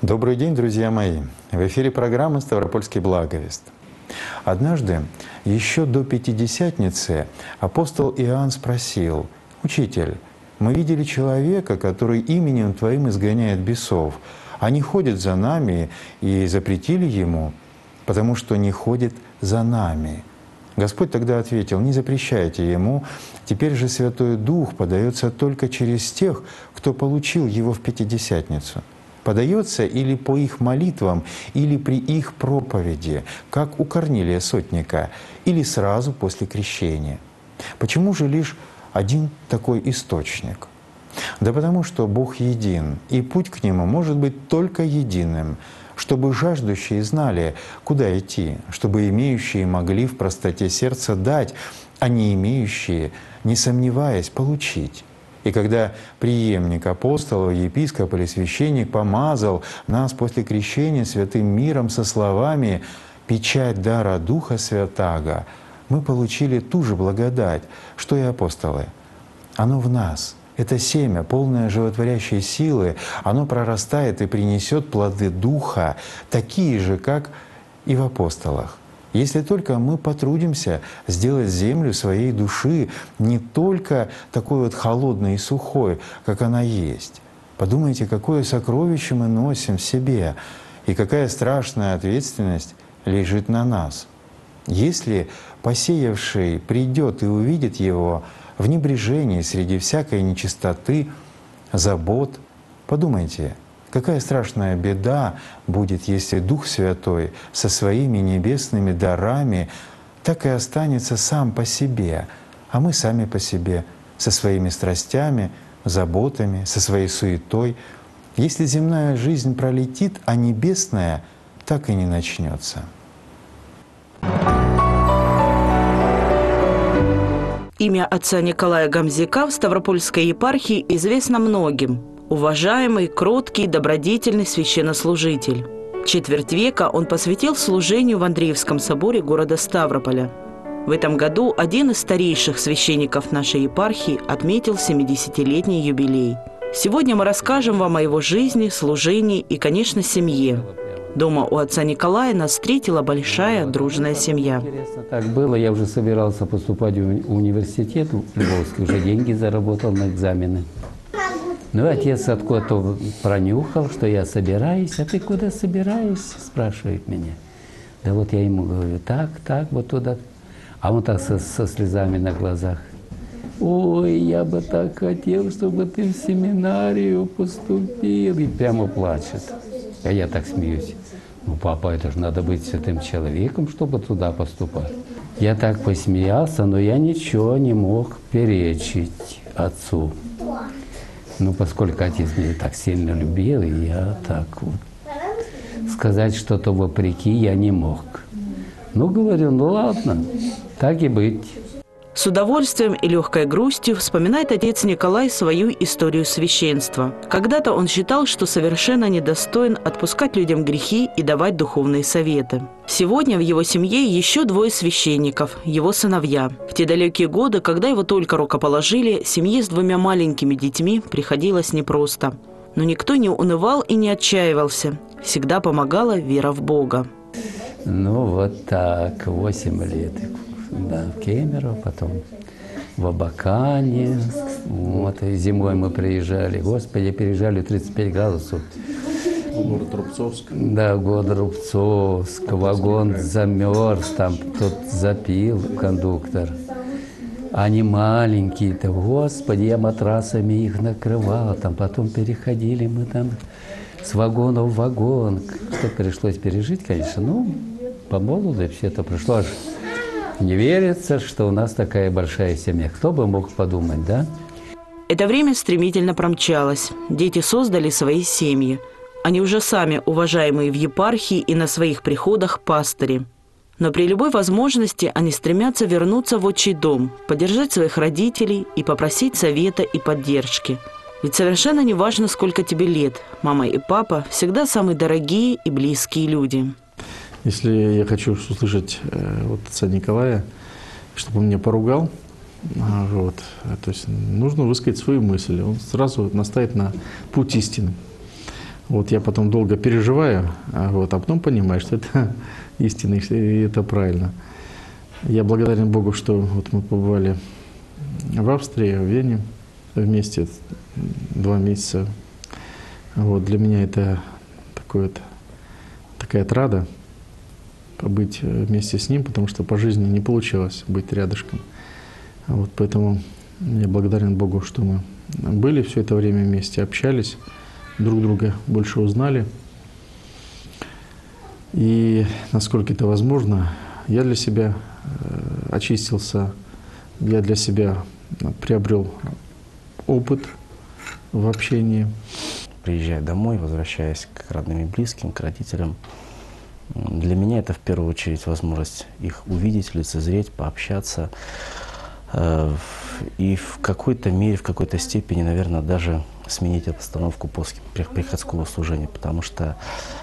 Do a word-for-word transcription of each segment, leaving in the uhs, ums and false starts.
Добрый день, друзья мои! В эфире программы «Ставропольский благовест». Однажды, еще до Пятидесятницы, апостол Иоанн спросил: «Учитель, мы видели человека, который именем Твоим изгоняет бесов. Они ходят за нами и запретили ему, потому что не ходит за нами». Господь тогда ответил: «Не запрещайте ему, теперь же Святой Дух подается только через тех, кто получил его в Пятидесятницу». Подается или по их молитвам, или при их проповеди, как у Корнилия Сотника, или сразу после крещения. Почему же лишь один такой источник? Да потому что Бог един, и путь к Нему может быть только единым, чтобы жаждущие знали, куда идти, чтобы имеющие могли в простоте сердца дать, а не имеющие, не сомневаясь, получить. И когда преемник апостола, епископ или священник помазал нас после крещения святым миром со словами «печать дара Духа Святаго», мы получили ту же благодать, что и апостолы. Оно в нас. Это семя, полное животворящей силы, оно прорастает и принесет плоды Духа, такие же, как и в апостолах. Если только мы потрудимся сделать землю своей души не только такой вот холодной и сухой, как она есть. Подумайте, какое сокровище мы носим в себе и какая страшная ответственность лежит на нас. Если посеявший придет и увидит его в небрежении среди всякой нечистоты, забот, подумайте, какая страшная беда будет, если Дух Святой со своими небесными дарами так и останется сам по себе, а мы сами по себе, со своими страстями, заботами, со своей суетой. Если земная жизнь пролетит, а небесная так и не начнется. Имя отца Николая Гамзяка в Ставропольской епархии известно многим. Уважаемый, кроткий, добродетельный священнослужитель. Четверть века он посвятил служению в Андреевском соборе города Ставрополя. В этом году один из старейших священников нашей епархии отметил семидесятилетний юбилей. Сегодня мы расскажем вам о его жизни, служении и, конечно, семье. Дома у отца Николая нас встретила большая дружная семья. Интересно так было, я уже собирался поступать в университет Львовский, уже деньги заработал на экзамены. Ну, отец откуда-то пронюхал, что я собираюсь. «А ты куда собираешься?» – спрашивает меня. Да вот я ему говорю: так, так, вот туда. А он так со, со слезами на глазах: «Ой, я бы так хотел, чтобы ты в семинарию поступил». И прямо плачет. А я так смеюсь: «Ну, папа, это же надо быть святым человеком, чтобы туда поступать». Я так посмеялся, но я ничего не мог перечить отцу. Ну, поскольку отец меня так сильно любил, и я так вот сказать что-то вопреки я не мог. Ну, говорю, ну ладно, так и быть. С удовольствием и легкой грустью вспоминает отец Николай свою историю священства. Когда-то он считал, что совершенно недостоин отпускать людям грехи и давать духовные советы. Сегодня в его семье еще двое священников, его сыновья. В те далекие годы, когда его только рукоположили, семье с двумя маленькими детьми приходилось непросто. Но никто не унывал и не отчаивался. Всегда помогала вера в Бога. Ну, вот так, восемь лет. Да, в Кемерово, потом в Абакане. Вот, и зимой мы приезжали. Господи, переезжали тридцать пять градусов. Город Рубцовск. Да, город Рубцовск. Вагон замерз, там кто-то запил, кондуктор. Они маленькие-то, Господи, я матрасами их накрывал. Там потом переходили мы там с вагона в вагон. Что пришлось пережить, конечно. Ну, по молоду все это пришло аж. Не верится, что у нас такая большая семья. Кто бы мог подумать, да? Это время стремительно промчалось. Дети создали свои семьи. Они уже сами уважаемые в епархии и на своих приходах пастыри. Но при любой возможности они стремятся вернуться в отчий дом, поддержать своих родителей и попросить совета и поддержки. Ведь совершенно не важно, сколько тебе лет. Мама и папа всегда самые дорогие и близкие люди. Если я хочу услышать э, вот отца Николая, чтобы он меня поругал, вот, то есть нужно высказать свою мысль. Он сразу настаивает на путь истины. Вот я потом долго переживаю, а, вот, а потом понимаю, что это истина, и это правильно. Я благодарен Богу, что вот мы побывали в Австрии, в Вене вместе два месяца. Вот, для меня это такой вот, такая отрада побыть вместе с ним, потому что по жизни не получилось быть рядышком. Вот, поэтому я благодарен Богу, что мы были все это время вместе, общались, друг друга больше узнали. И насколько это возможно, я для себя очистился, я для себя приобрел опыт в общении. Приезжая домой, возвращаясь к родным и близким, к родителям, для меня это в первую очередь возможность их увидеть, лицезреть, пообщаться. И в какой-то мере, в какой-то степени, наверное, даже сменить обстановку после приходского служения, потому что,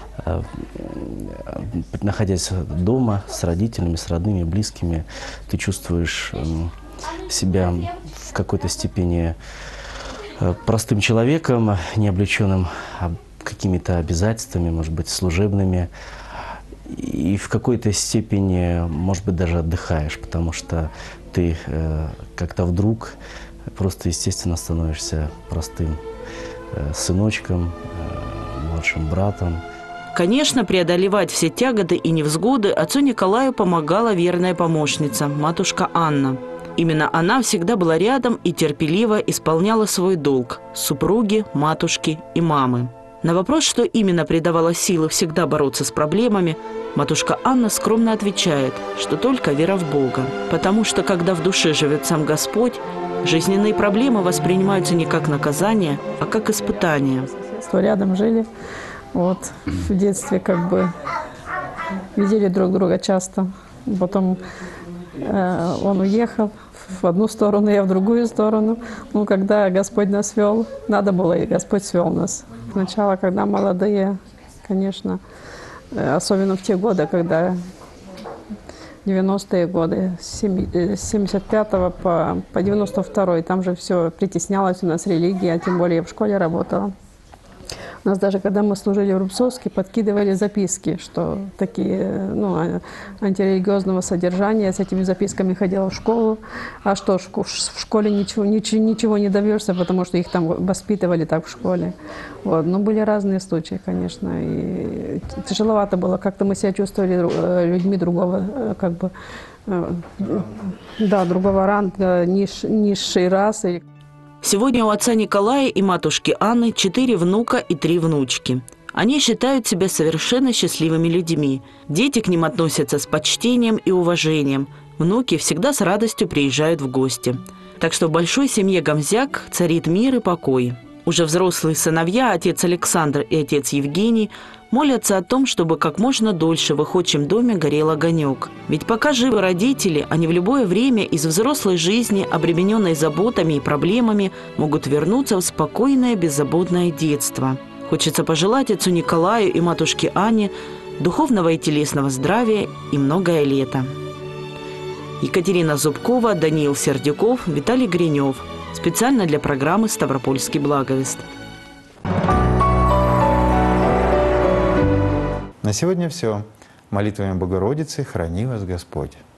находясь дома с родителями, с родными, близкими, ты чувствуешь себя в какой-то степени простым человеком, не облеченным какими-то обязательствами, может быть, служебными, и в какой-то степени, может быть, даже отдыхаешь, потому что ты э, как-то вдруг просто, естественно, становишься простым э, сыночком, э, младшим братом. Конечно, преодолевать все тяготы и невзгоды отцу Николаю помогала верная помощница, матушка Анна. Именно она всегда была рядом и терпеливо исполняла свой долг – супруги, матушки и мамы. На вопрос, что именно придавало силы всегда бороться с проблемами, матушка Анна скромно отвечает, что только вера в Бога. Потому что, когда в душе живет сам Господь, жизненные проблемы воспринимаются не как наказание, а как испытание. Рядом жили, вот, в детстве как бы видели друг друга часто. Потом э, он уехал в одну сторону, я в другую сторону. Ну, когда Господь нас вел, надо было, и Господь свел нас. Сначала, когда молодые, конечно, особенно в те годы, когда девяностые годы, с семьдесят пятого по, по девяносто второй, там же все притеснялось у нас религия, тем более я в школе работала. У нас даже, когда мы служили в Рубцовске, подкидывали записки, что такие, ну, антирелигиозного содержания. Я с этими записками ходила в школу. А что, в школе ничего, ничего, ничего не добьешься, потому что их там воспитывали так в школе. Вот. Но были разные случаи, конечно. И тяжеловато было. Как-то мы себя чувствовали людьми другого, как бы, да, другого ранга, ниж, низшей расы. Сегодня у отца Николая и матушки Анны четыре внука и три внучки. Они считают себя совершенно счастливыми людьми. Дети к ним относятся с почтением и уважением. Внуки всегда с радостью приезжают в гости. Так что в большой семье Гамзяк царит мир и покой. Уже взрослые сыновья, отец Александр и отец Евгений, молятся о том, чтобы как можно дольше в их отчим доме горел огонек. Ведь пока живы родители, они в любое время из взрослой жизни, обремененной заботами и проблемами, могут вернуться в спокойное, беззаботное детство. Хочется пожелать отцу Николаю и матушке Анне духовного и телесного здравия и многое лето. Екатерина Зубкова, Даниил Сердюков, Виталий Гринев. Специально для программы «Ставропольский благовест». На сегодня все. Молитвами Богородицы храни вас Господь.